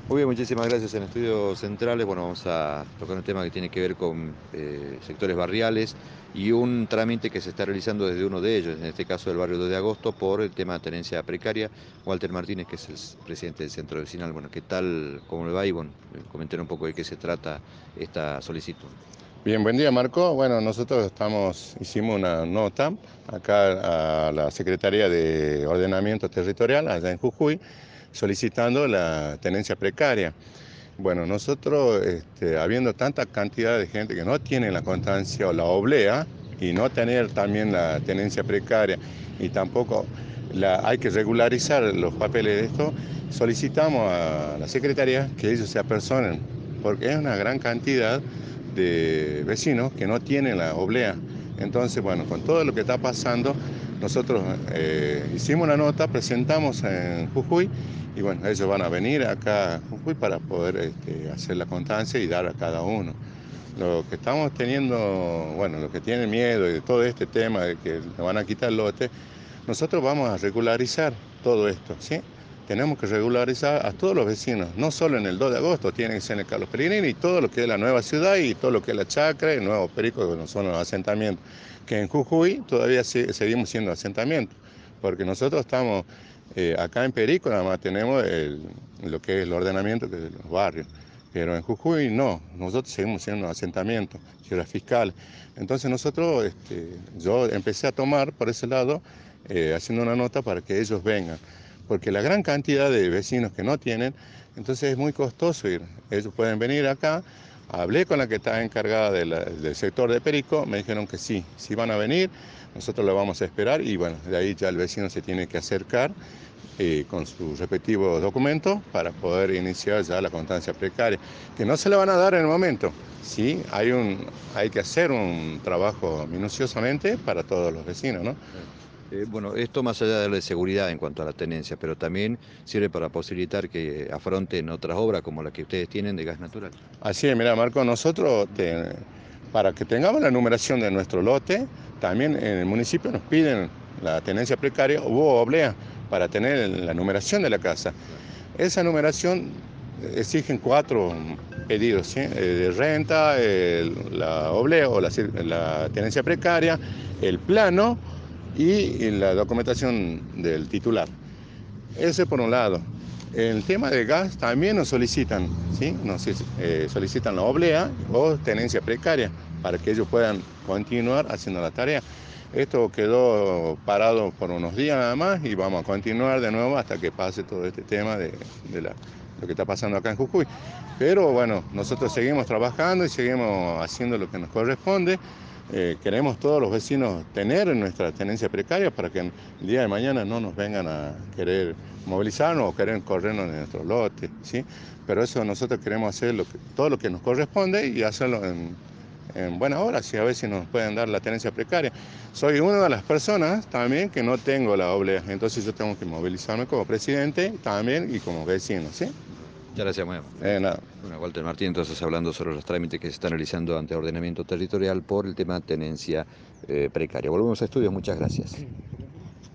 Muy bien, muchísimas gracias. En Estudios Centrales, bueno, vamos a tocar un tema que tiene que ver con sectores barriales y un trámite que se está realizando desde uno de ellos, en este caso del barrio 2 de Agosto, por el tema de tenencia precaria. Walter Martínez, que es el presidente del centro vecinal. Bueno, ¿qué tal? ¿Cómo le va? Y bueno, comentar un poco de qué se trata esta solicitud. Bien, buen día Marco. Bueno, nosotros hicimos una nota acá a la Secretaría de Ordenamiento Territorial, allá en Jujuy, solicitando la tenencia precaria. Bueno, nosotros, habiendo tanta cantidad de gente que no tiene la constancia o la oblea, y no tener también la tenencia precaria, y tampoco hay que regularizar los papeles de esto, solicitamos a la Secretaría que ellos se apersonen, porque es una gran cantidad de vecinos que no tienen la oblea. Entonces, bueno, con todo lo que está pasando, nosotros hicimos una nota, presentamos en Jujuy y bueno, ellos van a venir acá a Jujuy para poder hacer la constancia y dar a cada uno. Lo que estamos teniendo, bueno, lo que tienen miedo de todo este tema de que le van a quitar el lote, nosotros vamos a regularizar todo esto, ¿sí? Tenemos que regularizar a todos los vecinos, no solo en el 2 de agosto, tiene que ser en el Carlos Pellegrini y todo lo que es la nueva ciudad y todo lo que es la chacra, el nuevo Perico, que no son los asentamientos. Que en Jujuy todavía seguimos siendo asentamientos, porque nosotros estamos acá en Perico, nada más tenemos lo que es el ordenamiento de los barrios. Pero en Jujuy no, nosotros seguimos siendo asentamientos, ciudad fiscal. Entonces nosotros, yo empecé a tomar por ese lado, haciendo una nota para que ellos vengan. Porque la gran cantidad de vecinos que no tienen, entonces es muy costoso ir. Ellos pueden venir acá. Hablé con la que está encargada del sector de Perico, me dijeron que sí, sí van a venir, nosotros lo vamos a esperar y bueno, de ahí ya el vecino se tiene que acercar con sus respectivos documentos para poder iniciar ya la constancia precaria, que no se le van a dar en el momento. Sí, hay que hacer un trabajo minuciosamente para todos los vecinos, ¿no? Claro. Bueno, esto más allá de la seguridad en cuanto a la tenencia, pero también sirve para posibilitar que afronten otras obras como la que ustedes tienen de gas natural. Así es, mira Marco, para que tengamos la numeración de nuestro lote, también en el municipio nos piden la tenencia precaria o oblea para tener la numeración de la casa. Claro. Esa numeración exigen 4 pedidos, ¿sí? De renta, la oblea o la tenencia precaria, el plano y la documentación del titular. Ese por un lado. El tema de gas también nos solicitan, ¿sí? Solicitan la oblea o tenencia precaria para que ellos puedan continuar haciendo la tarea. Esto quedó parado por unos días nada más y vamos a continuar de nuevo hasta que pase todo este tema de lo que está pasando acá en Jujuy. Pero bueno, nosotros seguimos trabajando y seguimos haciendo lo que nos corresponde. Queremos todos los vecinos tener nuestra tenencia precaria para que el día de mañana no nos vengan a querer movilizarnos o querer corrernos de nuestro lote, ¿sí? Pero eso nosotros queremos hacer todo lo que nos corresponde y hacerlo en buena hora, si a ver si nos pueden dar la tenencia precaria. Soy una de las personas también que no tengo la oblea, entonces yo tengo que movilizarme como presidente también y como vecino, ¿sí? Bueno, muchas gracias, muy amable. Nada. Bueno, Walter Martín, entonces hablando sobre los trámites que se están realizando ante ordenamiento territorial por el tema tenencia precaria. Volvemos a estudios, muchas gracias.